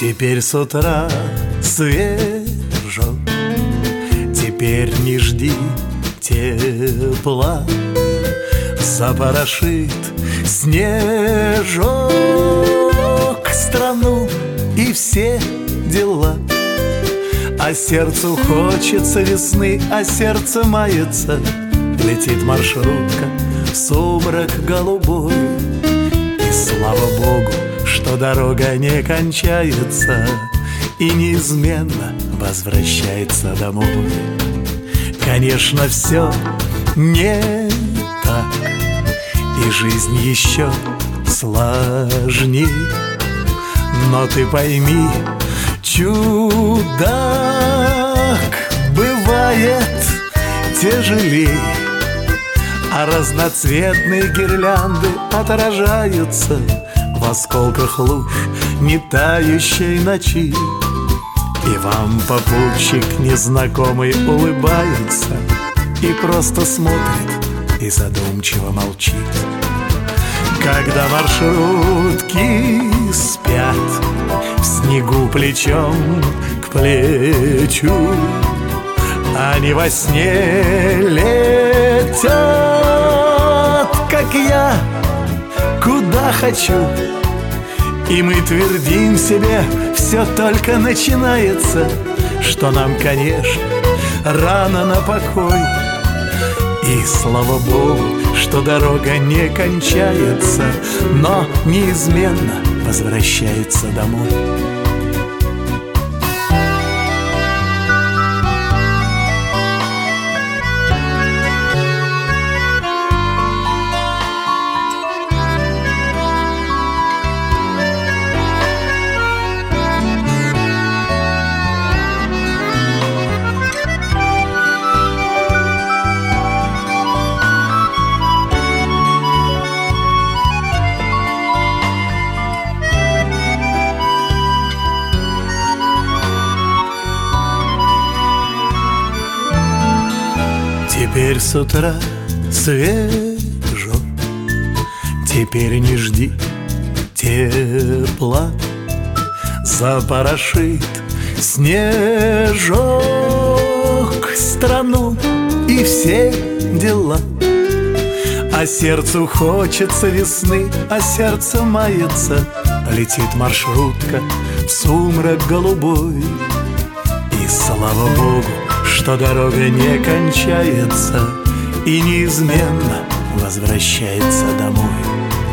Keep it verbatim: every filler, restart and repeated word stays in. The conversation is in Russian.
Теперь с утра свежо, теперь не жди тепла. Запорошит снежок страну и все дела. А сердцу хочется весны, а сердце мается. Летит маршрутка в сумрак голубой. И слава Богу, что дорога не кончается и неизменно возвращается домой. Конечно, все не так, и жизнь еще сложней. Но ты пойми, чудак бывает тяжелей, а разноцветные гирлянды отражаются в осколках луж не тающей ночи. И вам попутчик незнакомый улыбается и просто смотрит и задумчиво молчит. Когда маршрутки спят в снегу плечом к плечу, они во сне летят, как я, куда хочу. И мы твердим себе, все только начинается, что нам, конечно, рано на покой. И слава Богу, что дорога не кончается, но неизменно возвращается домой. Теперь с утра свежо, теперь не жди тепла. Запорошит снежок страну и все дела. А сердцу хочется весны, а сердце мается. Летит маршрутка в сумрак голубой. И слава Богу, что дорога не кончается и неизменно возвращается домой.